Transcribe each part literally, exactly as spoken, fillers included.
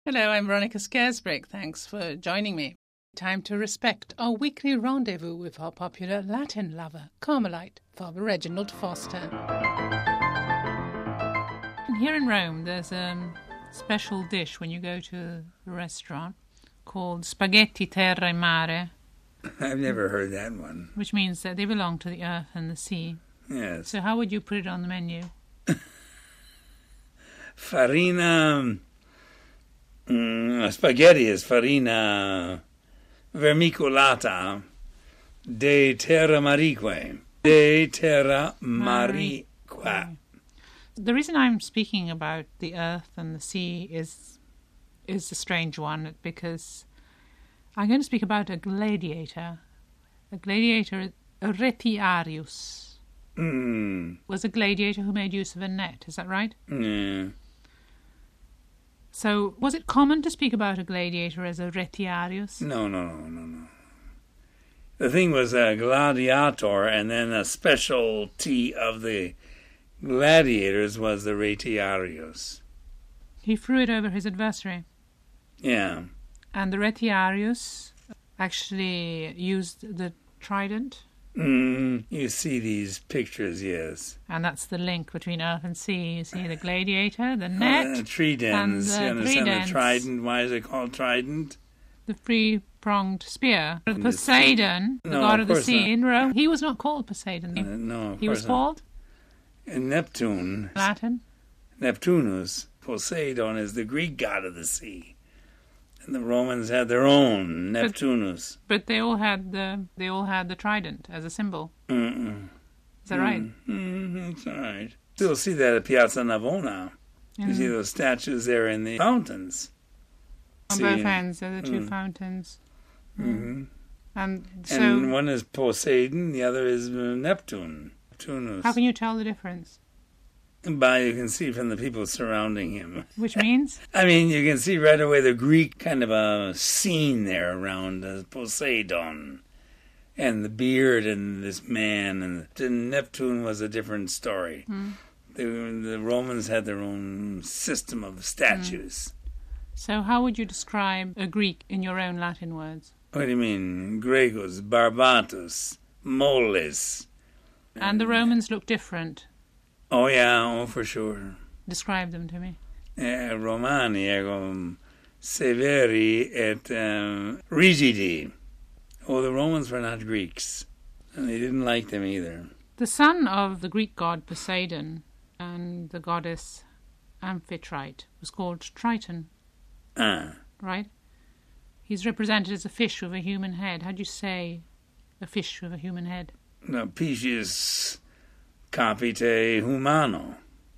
Hello, I'm Veronica Scaresbrick. Thanks for joining me. Time to respect our weekly rendezvous with our popular Latin lover, Carmelite, Father Reginald Foster. And here in Rome, there's a special dish when you go to a restaurant called spaghetti terra e mare. I've never heard that one. Which means that they belong to the earth and the sea. Yes. So how would you put it on the menu? Farina... Mm, spaghetti is farina vermiculata de terra marique. De terra marique. The reason I'm speaking about the earth and the sea is is a strange one, because I'm going to speak about a gladiator. A gladiator, a retiarius, mm. was a gladiator who made use of a net. Is that right? Yeah. So, was it common to speak about a gladiator as a retiarius? No, no, no, no, no. The thing was a gladiator, and then a specialty of the gladiators was the retiarius. He threw it over his adversary. Yeah. And the retiarius actually used the trident. Mm, you see these pictures, yes. And that's the link between earth and sea. You see the gladiator, the net, uh, tridents. and the you understand tridents. the trident? Why is it called trident? The three-pronged spear. And Poseidon, the, the no, god of of the course sea not. in Rome, he was not called Poseidon. Uh, no, of he course was not. called And Neptune. Latin. Neptunus. Poseidon is the Greek god of the sea. And the Romans had their own, Neptunus. But, but they all had the they all had the trident as a symbol. Mm-mm. Is that right? Mm-hmm. It's all right. Still see that at Piazza Navona. Mm-hmm. You see those statues there in the fountains. On see, both ends, there are the two mm. fountains. Mm-hmm. And so, and one is Poseidon, the other is Neptune. Neptunus. How can you tell the difference? By you can see from the people surrounding him. Which means? I mean, you can see right away the Greek kind of a scene there around uh, Poseidon. And the beard and this man. And the, Neptune was a different story. Mm. The, the Romans had their own system of statues. Mm. So how would you describe a Greek in your own Latin words? What do you mean? Gregos, Barbatus, Moles. And the Romans look different. Oh, yeah, oh, for sure. Describe them to me. Eh, Romani ergo severi et um, rigidi. Oh, the Romans were not Greeks, and they didn't like them either. The son of the Greek god Poseidon and the goddess Amphitrite was called Triton. Ah. Right? He's represented as a fish with a human head. How do you say a fish with a human head? No, piscis capite humano.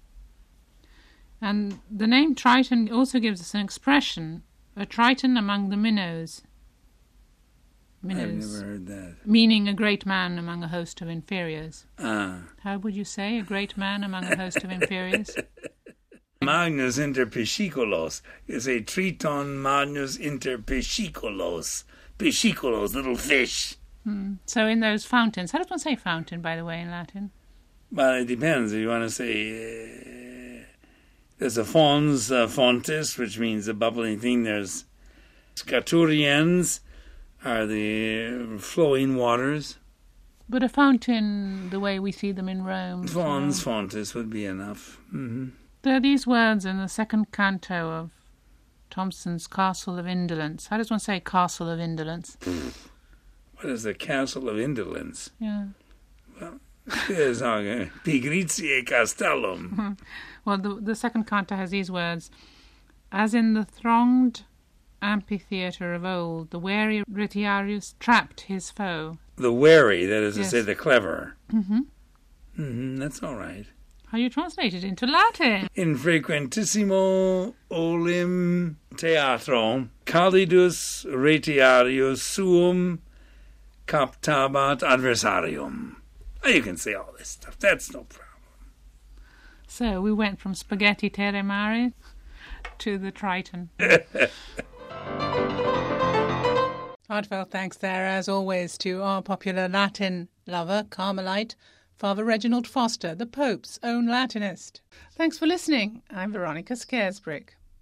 And the name Triton also gives us an expression, a Triton among the minnows. Minnows. I've never heard that. Meaning a great man among a host of inferiors. Ah. How would you say a great man among a host of inferiors? Magnus inter piscicolos. You say Triton magnus inter piscicolos. Piscicolos, little fish. Hmm. So in those fountains, how does one say fountain, by the way, in Latin? Well, it depends. If you want to say... Uh, there's a fons, uh, fontis, which means a bubbling thing. There's scaturiens, are the flowing waters. But a fountain, the way we see them in Rome... Fons, so... fontis would be enough. Mm-hmm. There are these words in the second canto of Thomson's Castle of Indolence. How does one say Castle of Indolence? What is the Castle of Indolence? Yeah. Well, it is uh, Pigritiae Castellum. Well, the, the second canto has these words. As in the thronged amphitheatre of old, the wary Retiarius trapped his foe. The wary, that is yes. to say the clever. Mm-hmm. Mm-hmm, that's all right. How you translate it into Latin? In frequentissimo olim theatro, calidus retiarius suum captabat adversarium. Oh, you can say all this stuff. That's no problem. So we went from spaghetti terre mare to the Triton. Heartfelt thanks there, as always, to our popular Latin lover, Carmelite, Father Reginald Foster, the Pope's own Latinist. Thanks for listening. I'm Veronica Scaresbrick.